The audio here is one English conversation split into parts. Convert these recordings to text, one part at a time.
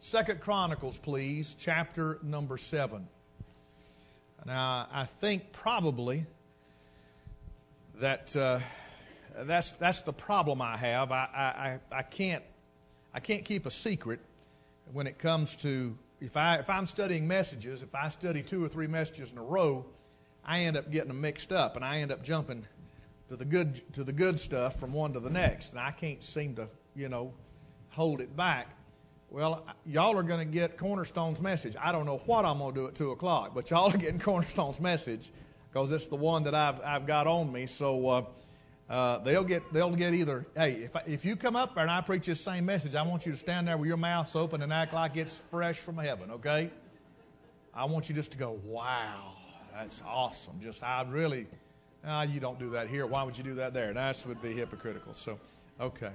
Second Chronicles, please, chapter number 7. Now, I think probably that that's the problem I have. I can't keep a secret when it comes to if I'm studying messages. If I study 2 or 3 messages in a row, I end up getting them mixed up, and I end up jumping to the good stuff from one to the next, and I can't seem to hold it back. Well, y'all are going to get Cornerstone's message. I don't know what I'm going to do at 2 o'clock, but y'all are getting Cornerstone's message because it's the one that I've got on me. So they'll get either. Hey, if you come up there and I preach this same message, I want you to stand there with your mouth open and act like it's fresh from heaven. Okay? I want you just to go, wow, that's awesome. You don't do that here. Why would you do that there? That would be hypocritical. So, okay.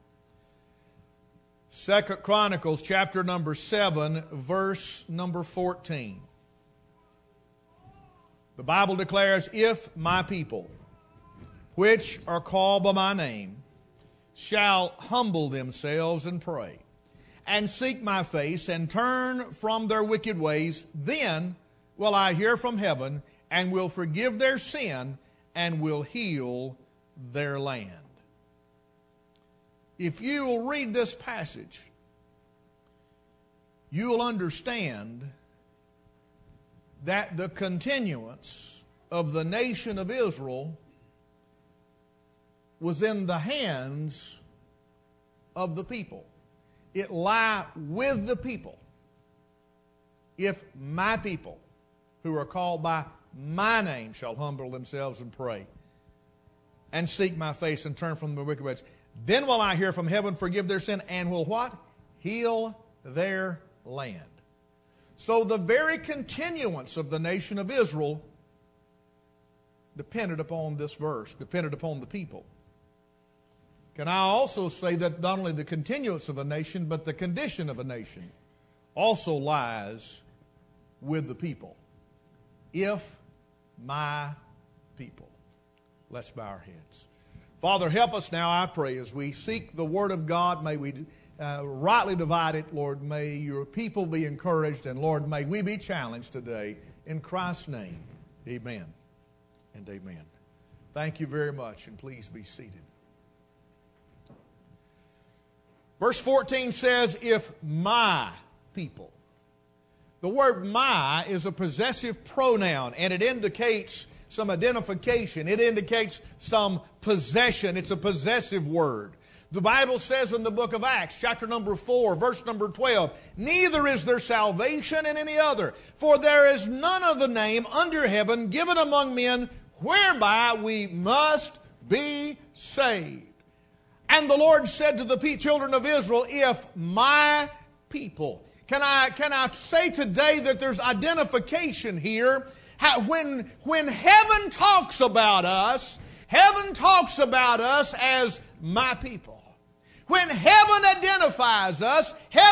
Second Chronicles, chapter number 7, verse number 14. The Bible declares, "If my people, which are called by my name, shall humble themselves and pray, and seek my face, and turn from their wicked ways, then will I hear from heaven, and will forgive their sin, and will heal their land." If you will read this passage, you will understand that the continuance of the nation of Israel was in the hands of the people. It lie with the people. If my people, who are called by my name, shall humble themselves and pray, and seek my face and turn from their wicked ways, then will I hear from heaven, forgive their sin, and will what? Heal their land. So the very continuance of the nation of Israel depended upon this verse, depended upon the people. Can I also say that not only the continuance of a nation, but the condition of a nation also lies with the people. If my people. Let's bow our heads. Father, help us now, I pray, as we seek the Word of God. May we rightly divide it, Lord. May your people be encouraged, and Lord, may we be challenged today. In Christ's name, amen and amen. Thank you very much, and please be seated. Verse 14 says, "If my people." The word "my" is a possessive pronoun, and it indicates some identification. It indicates some possession. It's a possessive word. The Bible says in the book of Acts, chapter number 4, verse number 12, "Neither is there salvation in any other, for there is none other name under heaven given among men whereby we must be saved." And the Lord said to the children of Israel, "If my people." Can I say today that there's identification here? When heaven talks about us as my people. When heaven identifies us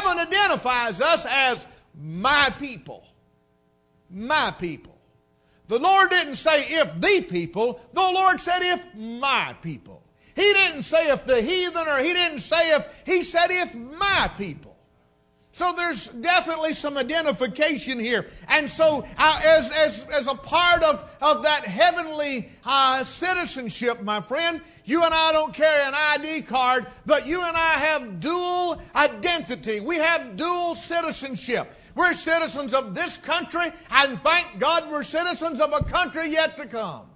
as my people. My people. The Lord didn't say if the people, the Lord said if my people. He didn't say if the heathen, or He didn't say if, He said if my people. So there's definitely some identification here. And so as a part of that heavenly citizenship, my friend, you and I don't carry an ID card, but you and I have dual identity. We have dual citizenship. We're citizens of this country, and thank God we're citizens of a country yet to come.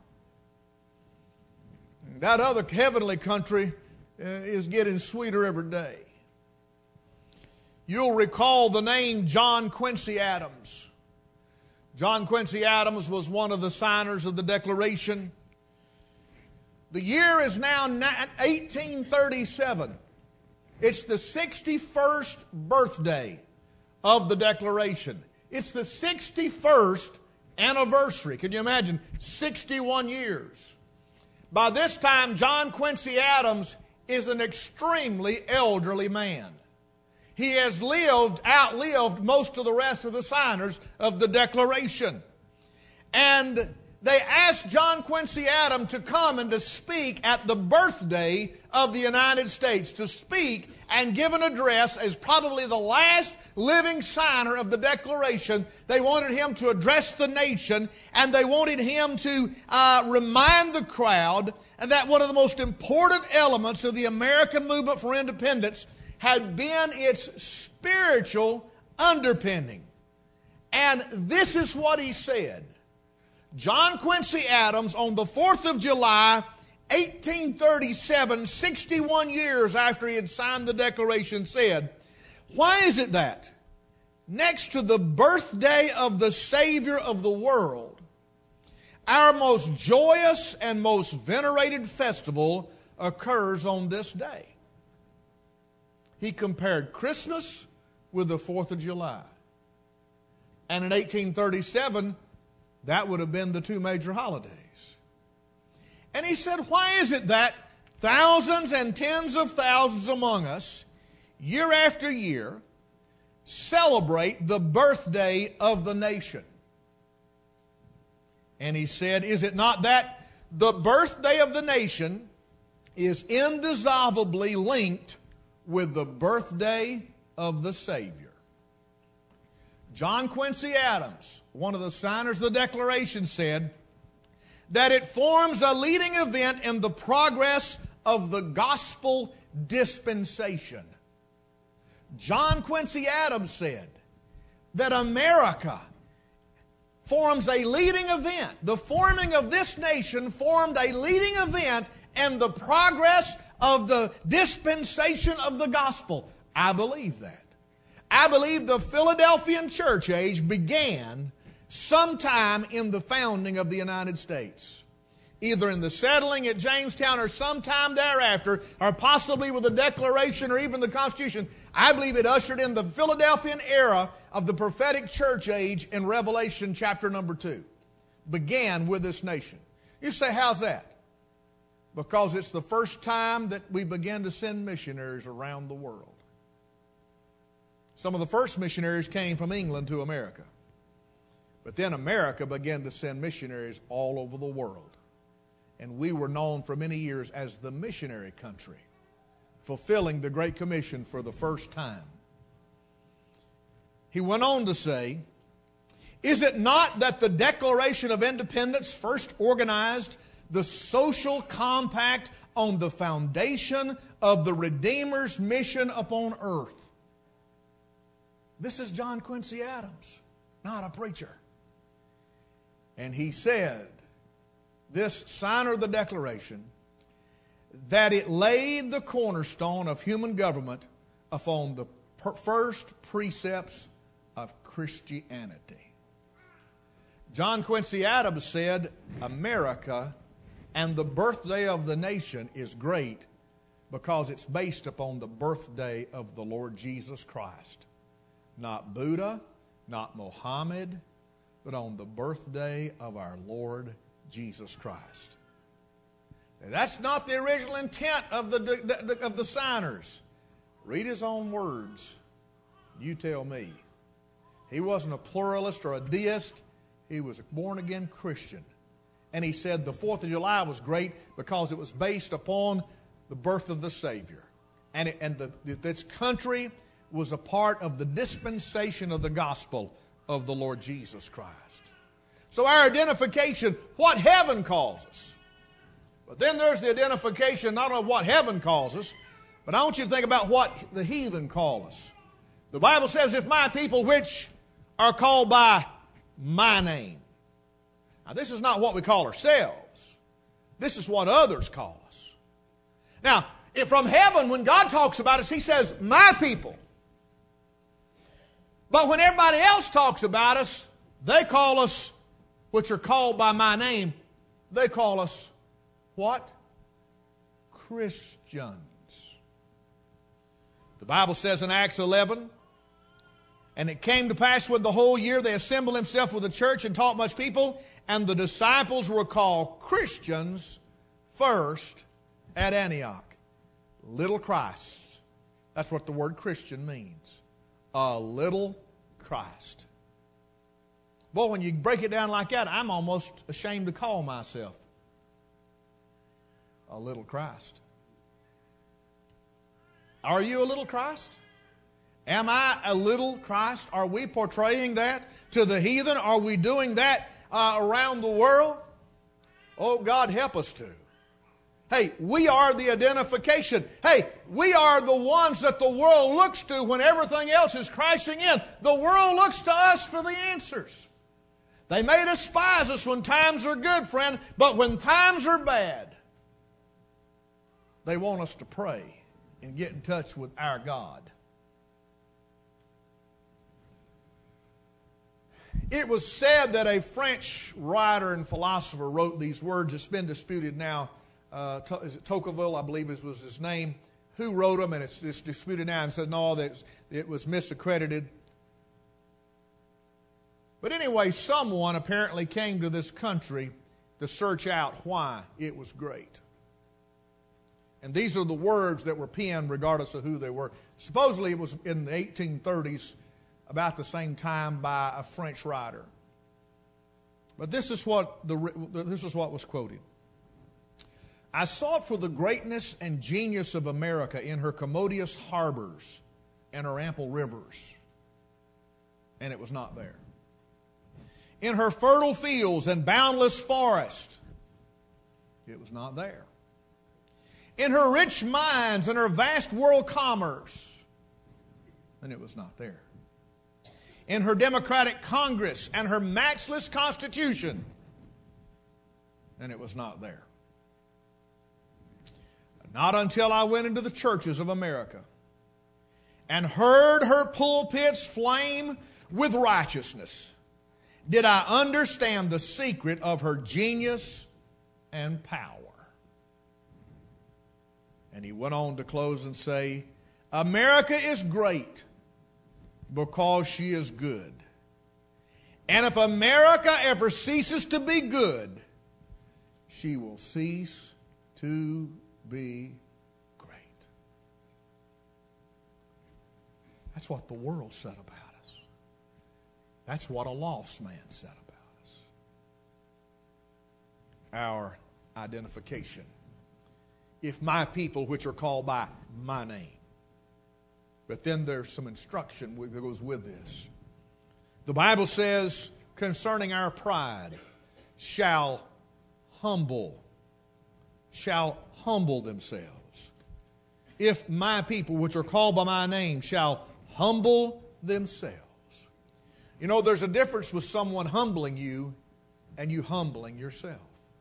That other heavenly country is getting sweeter every day. You'll recall the name John Quincy Adams. John Quincy Adams was one of the signers of the Declaration. The year is now 1837. It's the 61st birthday of the Declaration. It's the 61st anniversary. Can you imagine? 61 years. By this time, John Quincy Adams is an extremely elderly man. He has outlived most of the rest of the signers of the Declaration. And they asked John Quincy Adams to come and to speak at the birthday of the United States, to speak and give an address as probably the last living signer of the Declaration. They wanted him to address the nation, and they wanted him to remind the crowd that one of the most important elements of the American movement for independence had been its spiritual underpinning. And this is what he said. John Quincy Adams, on the 4th of July, 1837, 61 years after he had signed the Declaration, said, "Why is it that, next to the birthday of the Savior of the world, our most joyous and most venerated festival occurs on this day?" He compared Christmas with the 4th of July. And in 1837, that would have been the two major holidays. And he said, why is it that thousands and tens of thousands among us, year after year, celebrate the birthday of the nation? And he said, is it not that the birthday of the nation is indissolubly linked with the birthday of the Savior? John Quincy Adams, one of the signers of the Declaration, said that it forms a leading event in the progress of the gospel dispensation. John Quincy Adams said that America forms a leading event. The forming of this nation formed a leading event in the progress of the dispensation of the gospel. I believe that. I believe the Philadelphian church age began sometime in the founding of the United States. Either in the settling at Jamestown or sometime thereafter, or possibly with the Declaration or even the Constitution. I believe it ushered in the Philadelphian era of the prophetic church age in Revelation chapter number 2. Began with this nation. You say, how's that? Because it's the first time that we began to send missionaries around the world. Some of the first missionaries came from England to America. But then America began to send missionaries all over the world. And we were known for many years as the missionary country, fulfilling the Great Commission for the first time. He went on to say, is it not that the Declaration of Independence first organized the social compact on the foundation of the Redeemer's mission upon earth? This is John Quincy Adams, not a preacher. And he said, this signer of the Declaration, that it laid the cornerstone of human government upon the first precepts of Christianity. John Quincy Adams said, America and the birthday of the nation is great because it's based upon the birthday of the Lord Jesus Christ. Not Buddha, not Mohammed, but on the birthday of our Lord Jesus Christ. Now, that's not the original intent of the signers. Read his own words. You tell me. He wasn't a pluralist or a deist. He was a born-again Christian. And he said the 4th of July was great because it was based upon the birth of the Savior. And this country was a part of the dispensation of the gospel of the Lord Jesus Christ. So our identification, what heaven calls us. But then there's the identification not only of what heaven calls us, but I want you to think about what the heathen call us. The Bible says, if my people which are called by my name. Now this is not what we call ourselves. This is what others call us. Now, if from heaven, when God talks about us, He says, my people. But when everybody else talks about us, they call us, which are called by my name, they call us what? Christians. The Bible says in Acts 11, and it came to pass with the whole year they assembled themselves with the church and taught much people, and the disciples were called Christians first at Antioch. Little Christ. That's what the word Christian means. A little Christ. Boy, when you break it down like that, I'm almost ashamed to call myself a little Christ. Are you a little Christ? Am I a little Christ? Are we portraying that to the heathen? Are we doing that around the world? Oh, God, help us to. Hey, we are the identification. Hey, we are the ones that the world looks to when everything else is crashing in. The world looks to us for the answers. They may despise us when times are good, friend, but when times are bad, they want us to pray and get in touch with our God. It was said that a French writer and philosopher wrote these words. It's been disputed now. Is it Tocqueville, I believe was his name, who wrote them, and it's disputed now and says, no, that it was misaccredited. But anyway, someone apparently came to this country to search out why it was great. And these are the words that were penned regardless of who they were. Supposedly it was in the 1830s, about the same time, by a French writer. But this is what was quoted. I sought for the greatness and genius of America in her commodious harbors and her ample rivers, and it was not there. In her fertile fields and boundless forest, it was not there. In her rich mines and her vast world commerce, and it was not there. In her democratic Congress and her matchless Constitution, and it was not there. Not until I went into the churches of America and heard her pulpits flame with righteousness did I understand the secret of her genius and power. And he went on to close and say, America is great because she is good. And if America ever ceases to be good, she will cease to be great. That's what the world said about us. That's what a lost man said about us. Our identification. If my people, which are called by my name. But then there's some instruction that goes with this. The Bible says concerning our pride, shall humble themselves. If my people, which are called by my name, shall humble themselves. You know, there's a difference with someone humbling you and you humbling yourself.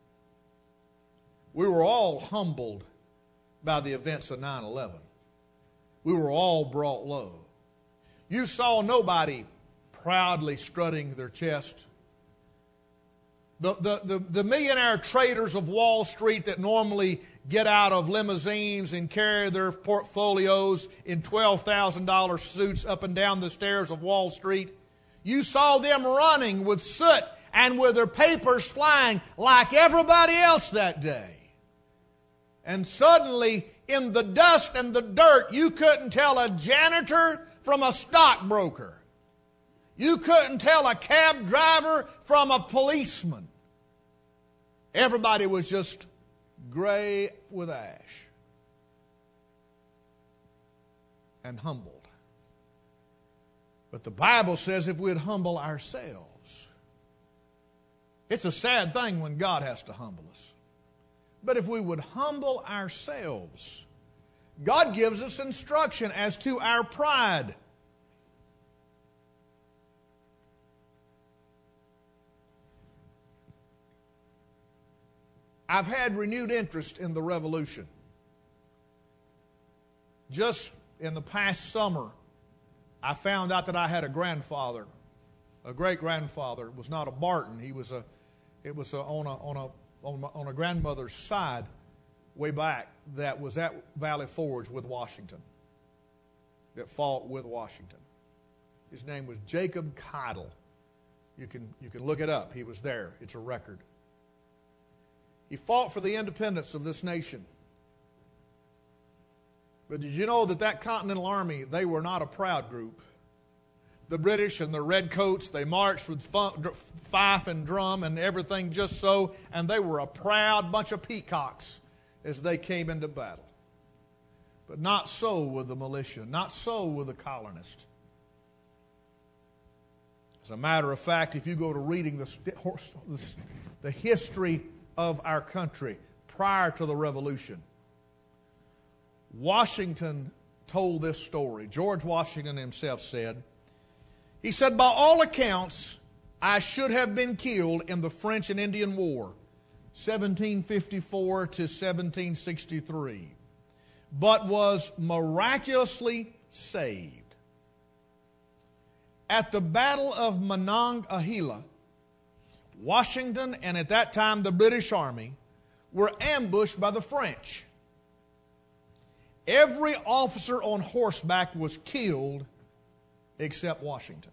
We were all humbled by the events of 9/11. We were all brought low. You saw nobody proudly strutting their chest. The millionaire traders of Wall Street that normally get out of limousines and carry their portfolios in $12,000 suits up and down the stairs of Wall Street, you saw them running with soot and with their papers flying like everybody else that day. And suddenly, in the dust and the dirt, you couldn't tell a janitor from a stockbroker. You couldn't tell a cab driver from a policeman. Everybody was just gray with ash and humbled. But the Bible says if we'd humble ourselves, it's a sad thing when God has to humble us. But if we would humble ourselves, God gives us instruction as to our pride. I've had renewed interest in the revolution. Just in the past summer, I found out that I had a grandfather, a great-grandfather. It was not a Barton. It was on a grandmother's side way back that was at Valley Forge with Washington, that fought with Washington. His name was Jacob Keidel. You can look it up. He was there. It's a record. He fought for the independence of this nation. But did you know that Continental Army, they were not a proud group? the British and the redcoats, they marched with fife and drum and everything just so, and they were a proud bunch of peacocks as they came into battle. But not so with the militia, not so with the colonists. As a matter of fact, if you go to reading the history of our country prior to the Revolution, Washington told this story. George Washington himself said, he said, by all accounts, I should have been killed in the French and Indian War, 1754 to 1763, but was miraculously saved. At the Battle of Monongahela, Washington and at that time the British Army were ambushed by the French. Every officer on horseback was killed except Washington.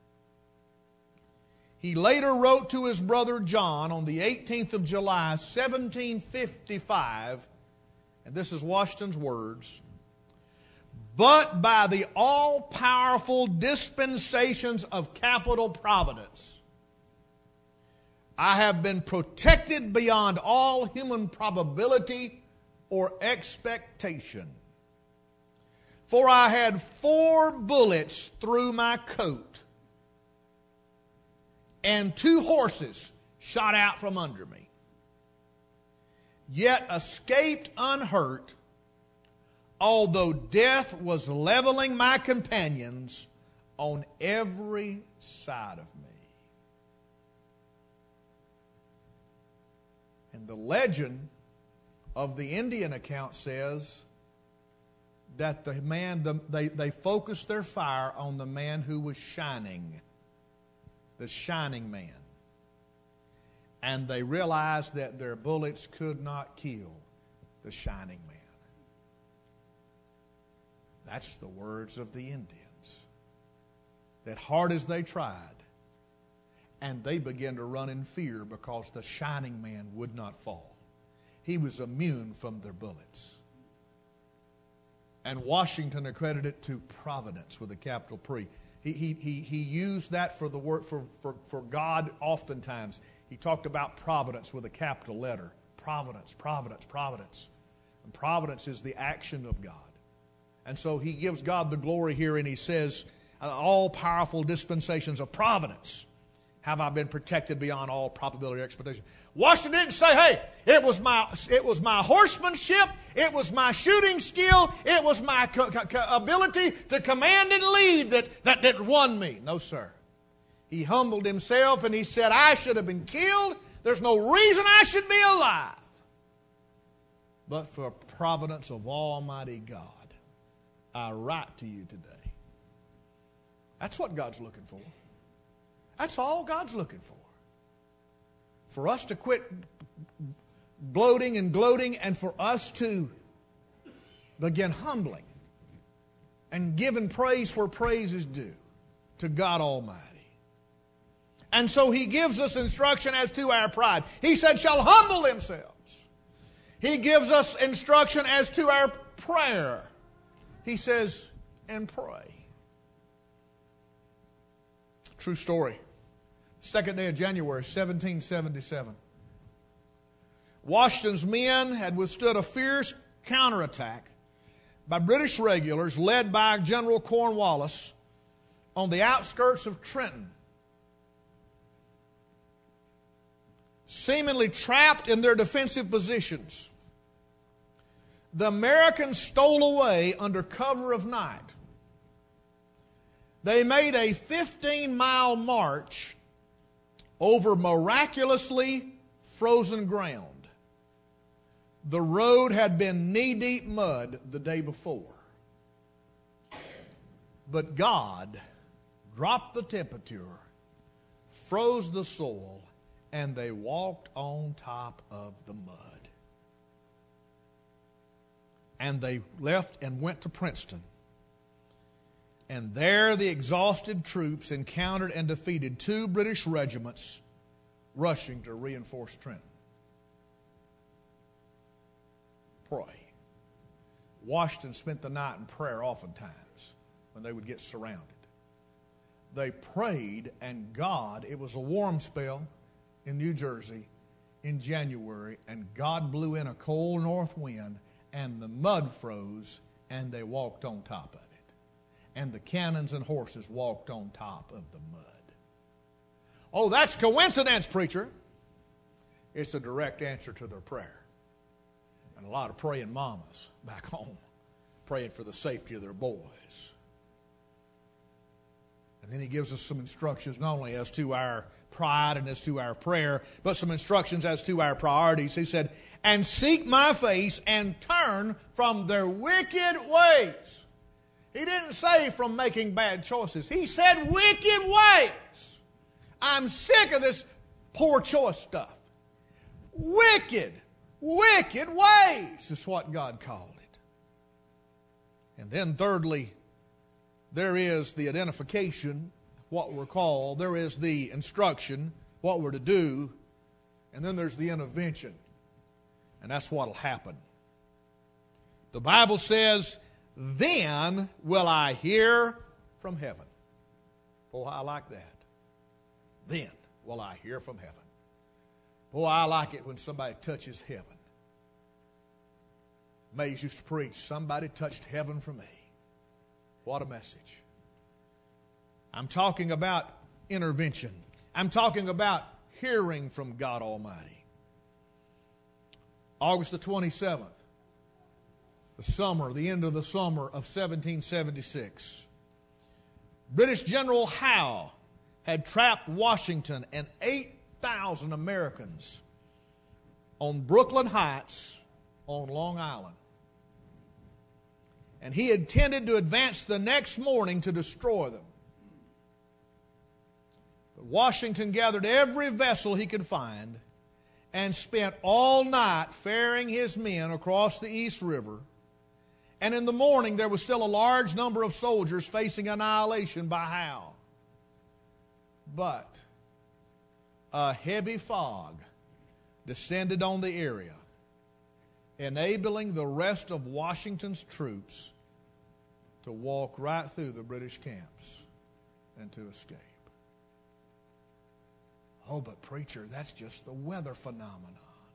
He later wrote to his brother John on the 18th of July, 1755, and this is Washington's words, but by the all-powerful dispensations of capital providence, I have been protected beyond all human probability or expectation. For I had 4 bullets through my coat, and 2 horses shot out from under me, yet escaped unhurt, although death was leveling my companions on every side of me. And the legend of the Indian account says that they focused their fire on the man who was shining, the shining man. And they realized that their bullets could not kill the shining man. That's the words of the Indians. That hard as they tried, and they began to run in fear because the shining man would not fall. He was immune from their bullets. And Washington accredited it to providence with a capital P. He used that for the word for God oftentimes. He talked about providence with a capital letter. Providence, providence, providence. And providence is the action of God. And so he gives God the glory here, and he says, all powerful dispensations of providence have I been protected beyond all probability or expectation. Washington didn't say, hey, it was my horsemanship, it was my shooting skill, it was my ability to command and lead that won me. No, sir. He humbled himself and he said, I should have been killed. There's no reason I should be alive. But for providence of Almighty God, I write to you today. That's what God's looking for. That's all God's looking for. For us to quit bloating and gloating, and for us to begin humbling and giving praise where praise is due to God Almighty. And so he gives us instruction as to our pride. He said, shall humble themselves. He gives us instruction as to our prayer. He says, and pray. True story. 2nd day of January, 1777. Washington's men had withstood a fierce counterattack by British regulars led by General Cornwallis on the outskirts of Trenton. Seemingly trapped in their defensive positions, the Americans stole away under cover of night. They made a 15-mile march over miraculously frozen ground. The road had been knee-deep mud the day before. But God dropped the temperature, froze the soil, and they walked on top of the mud. And they left and went to Princeton. And there the exhausted troops encountered and defeated 2 British regiments rushing to reinforce Trenton. Pray. Washington spent the night in prayer oftentimes when they would get surrounded. they prayed, and God, it was a warm spell in New Jersey in January, and God blew in a cold north wind, and the mud froze, and they walked on top of it. And the cannons and horses walked on top of the mud. Oh, that's coincidence, preacher. It's a direct answer to their prayer. And a lot of praying mamas back home, praying for the safety of their boys. And then he gives us some instructions not only as to our pride and as to our prayer, but some instructions as to our priorities. He said, and seek my face and turn from their wicked ways. He didn't say from making bad choices. He said wicked ways. I'm sick of this poor choice stuff. Wicked ways is what God called it. And then thirdly, there is the identification, what we're called. There is the instruction, what we're to do. And then there's the intervention. And that's what will happen. The Bible says, then will I hear from heaven. Oh, I like that. Then will I hear from heaven. Boy, I like it when somebody touches heaven. Mays used to preach, somebody touched heaven for me. What a message. I'm talking about intervention. I'm talking about hearing from God Almighty. August the 27th, the end of the summer of 1776. British General Howe had trapped Washington and 8,000 Americans on Brooklyn Heights on Long Island. And he intended to advance the next morning to destroy them. But Washington gathered every vessel he could find and spent all night ferrying his men across the East River. And in the morning there was still a large number of soldiers facing annihilation by Howe. But a heavy fog descended on the area, enabling the rest of Washington's troops to walk right through the British camps and to escape. Oh, but preacher, that's just the weather phenomenon.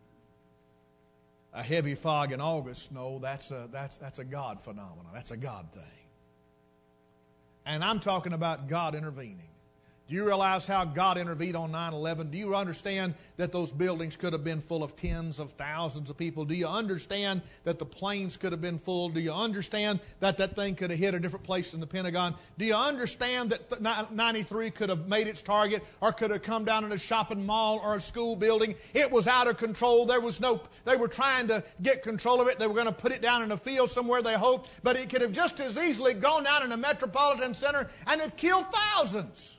A heavy fog in August, no, that's a God phenomenon. That's a God thing. And I'm talking about God intervening. Do you realize how God intervened on 9/11? Do you understand that those buildings could have been full of tens of thousands of people? Do you understand that the planes could have been full? Do you understand that that thing could have hit a different place in the Pentagon? Do you understand that 93 could have made its target or could have come down in a shopping mall or a school building? It was out of control. They were trying to get control of it. They were going to put it down in a field somewhere, they hoped, but it could have just as easily gone down in a metropolitan center and it killed thousands.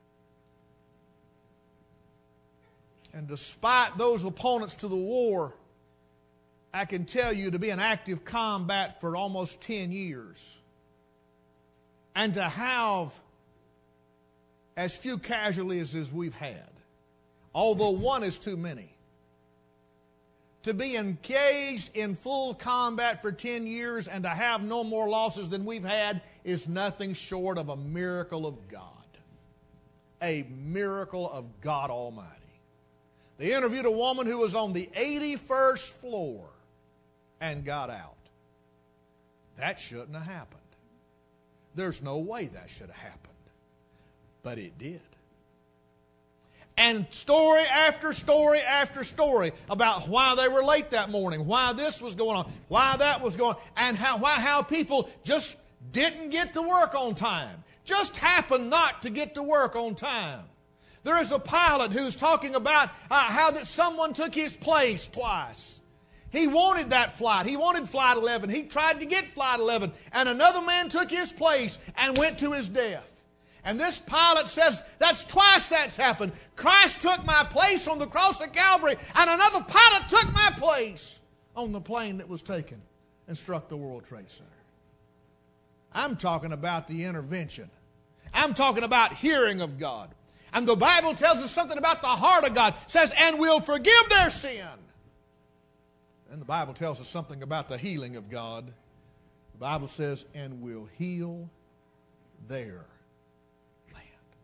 And despite those opponents to the war, I can tell you to be in active combat for almost 10 years and to have as few casualties as we've had, although one is too many. To be engaged in full combat for 10 years and to have no more losses than we've had is nothing short of a miracle of God. A miracle of God Almighty. They interviewed a woman who was on the 81st floor and got out. That shouldn't have happened. There's no way that should have happened. But it did. And story after story after story about why they were late that morning, why this was going on, why that was going on, and how people just didn't get to work on time. Just happened not to get to work on time. There is a pilot who's talking about how that someone took his place twice. He wanted that flight. He wanted Flight 11. He tried to get Flight 11. And another man took his place and went to his death. And this pilot says, that's twice that's happened. Christ took my place on the cross of Calvary, and another pilot took my place on the plane that was taken and struck the World Trade Center. I'm talking about the intervention. I'm talking about hearing of God. And the Bible tells us something about the heart of God. It says, and will forgive their sin. And the Bible tells us something about the healing of God. The Bible says, and will heal their land.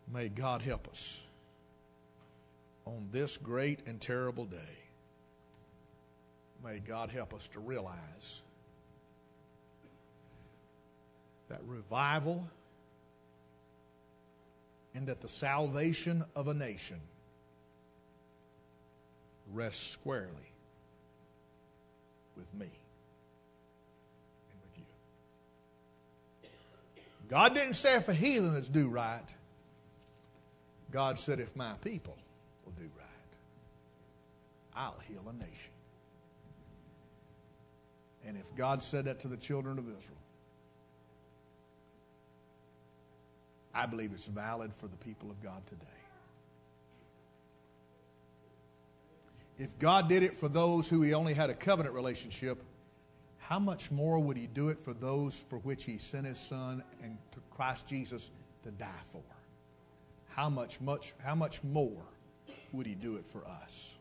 May God help us on this great and terrible day. May God help us to realize that revival and that the salvation of a nation rests squarely with me and with you. God didn't say if a heathen is do right. God said if my people will do right, I'll heal a nation. And if God said that to the children of Israel, I believe it's valid for the people of God today. If God did it for those who He only had a covenant relationship, how much more would He do it for those for which He sent His Son and to Christ Jesus to die for? How much more would He do it for us?